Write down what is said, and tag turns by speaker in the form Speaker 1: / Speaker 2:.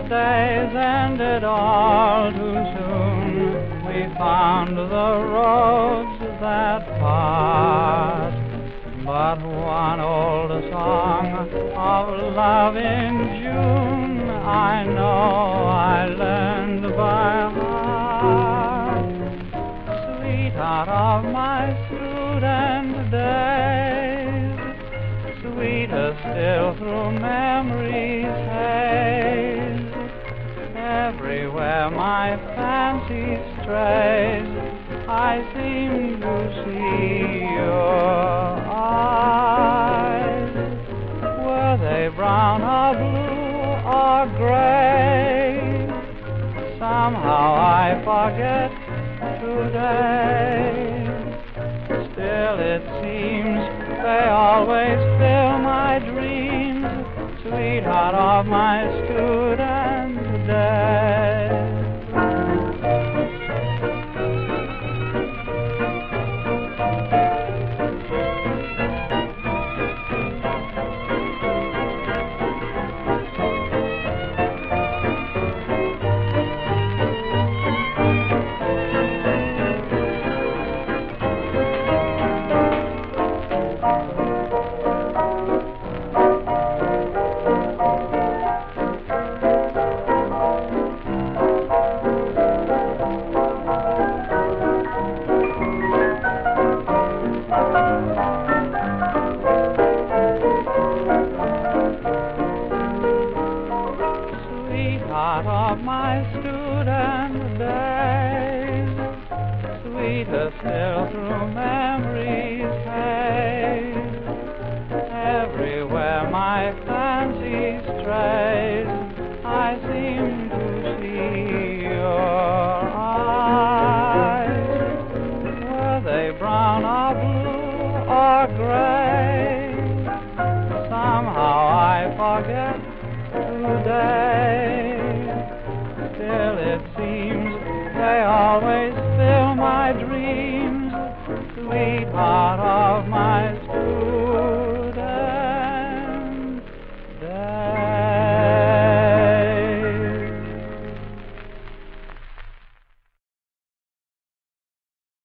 Speaker 1: days ended all too soon. We found the roads that part, but one old song of love in June I know I learned by heart. Sweetheart of my student days, sweeter still through memory's haze. Everywhere my fancy strays, I seem to see your eyes. Were they brown or blue or gray? Somehow I forget today. Still it seems they always fill my dreams, sweetheart of my student days. Sweetheart of my student days, sweeter still through memory's haze. Everywhere my fancy strays, I seem to see your eyes. Were they brown or blue or gray? Somehow I forget today. Still it seems they always fill my dreams, sweetheart of my